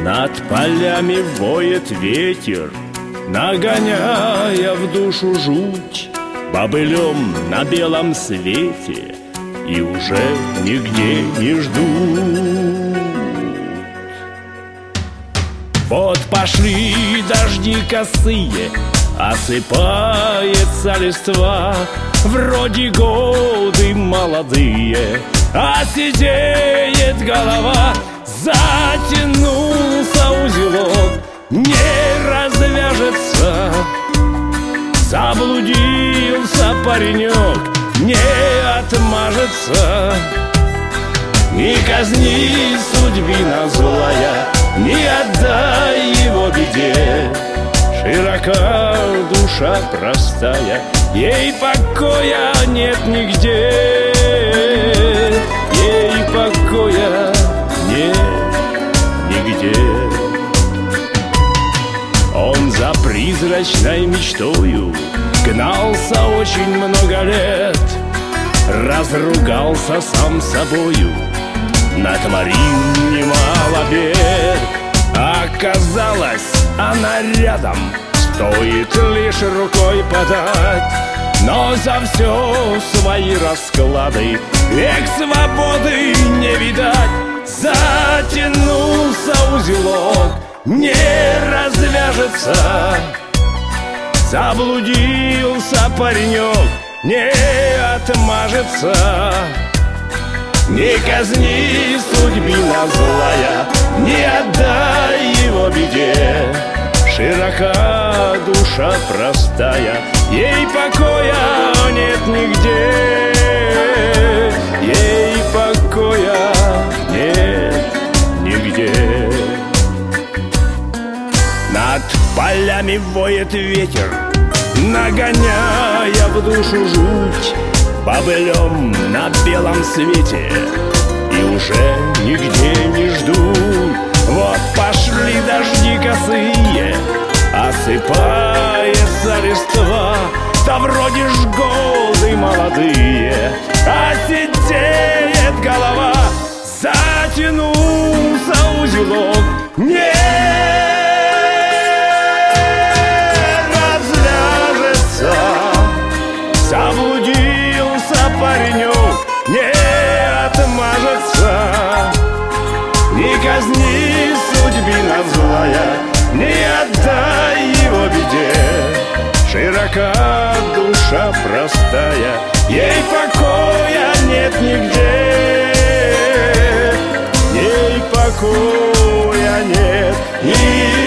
Над полями воет ветер, нагоняя в душу жуть. Бобылем на белом свете и уже нигде не ждут. Вот пошли дожди косые, осыпается листва. Вроде годы молодые, а сидеет голова. Затянулся узелок, не развяжется. Заблудился паренек, не отмажется. Не казни, судьбина злая, не отдай его беде. Широка душа простая, ей покоя нет нигде. Ей покоя нет нигде. Он за призрачной мечтою гнался очень много лет. Разругался сам собою, натворил немало бед. Оказалось, она рядом, стоит лишь рукой подать. Но за все свои расклады век свободы не видать. Затянулся узелок, не развяжется. Заблудился паренек, не отмажется. Не казни, судьбина злая, не отдай его беде. Широка душа простая, ей покоя нет нигде. Ей покоя нет нигде. Над полями воет ветер, нагоняя в душу жуть. Бобылем на белом свете и уже нигде не ждут. Вот пошли дожди косые, осыпается листва. Да вроде ж годы молодые, а сидеет голова. Затянулся узелок, не развяжется. Заблудился паренек, не отмажется. Не казни, судьбина злая, не отдай его беде. Широка душа простая, ей покоя нет нигде. Ей покоя нет нигде.